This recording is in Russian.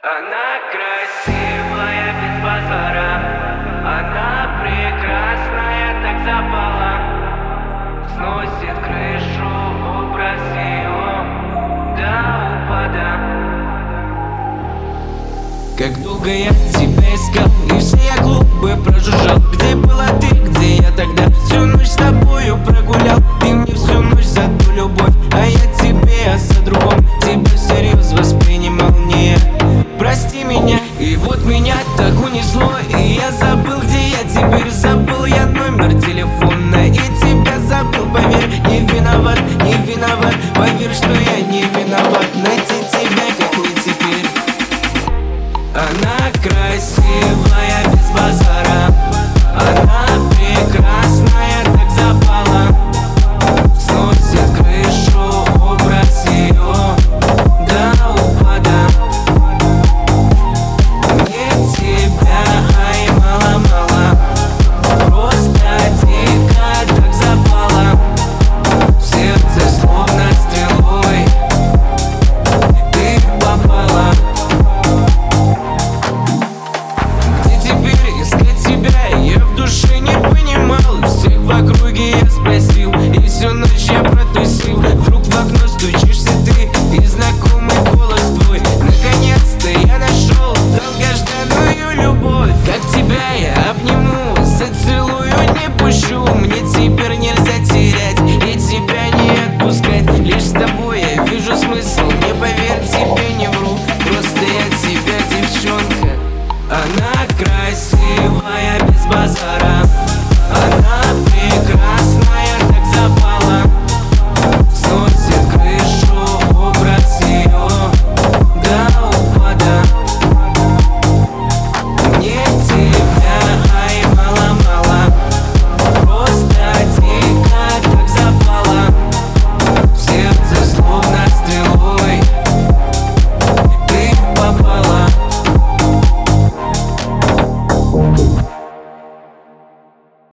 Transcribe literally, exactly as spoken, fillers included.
Она красивая без базара, она прекрасная, так запала. Сносит крышу образ ее до упада. Как долго я тебя искал, и все я клубы прожужжал. Где была ты, где я тогда? Всю ночь с тобою прогулял. Ты мне всю ночь за ту любовь, а я тебе за другом. Тебя всерьез воспринимал не я. Прости меня, и вот меня так унесло, и я забыл, где я теперь. Забыл я номер телефона, и тебя забыл, поверь. Не виноват, не виноват, поверь, что я не виноват. Найти тебя, как не теперь. Она красива.